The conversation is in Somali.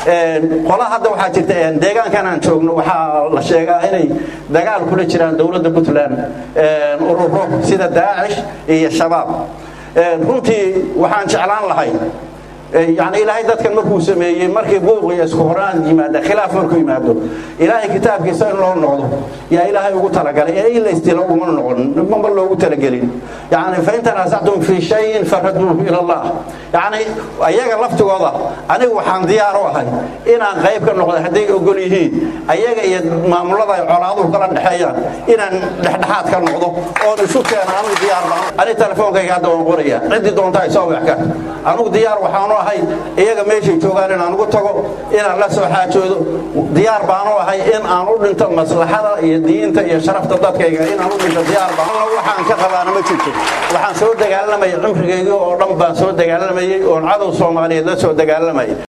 qolaha hadda waxaa jirta deegaankan aan joogno waxaa la sheegaa inay dagaal kula jiraan dawladda Puntland ururo sida Daesh iyo shabaab runtii waxaan jeclaan lahay يعني إلهي ذات كان مركو سميه مركي بوغ يسكو هران يمادا خلاف مركو يمادو إلهي كتاب كيسان الله نغضو يا إلهي يقول تلقالي يا إلا استيلوه من نغضو من بالله يقول تلقالين يعني فإن تنازعتم في شيء فردوه إلى الله يعني أياك اللفت وضع أنا وحان ديارو هاي إنا غيب كان نغضو حدي يقول يهي أياك مامولة عراضو كلان حيان إنا نحدحات كان نغضو أنا شو كان أنا ديار أنا تلفون كي قاعدة ونقوريا عندي دون تاي سوي حكا أنا ديار وحانو هاي iyaga meeshay joogaan in aan ugu tago in aan la soo xaajoodo diyaar baan u ahay in aan u dhinto maslaxada iyo diinta iyo sharafta dadkayga in aan u dhinto diyaar baan waxaan ka qabaana ma jirto waxaan soo dagaalamay cumrigayga oo dhan baan soo dagaalamayay oo cadow Soomaaliyeed la soo dagaalamay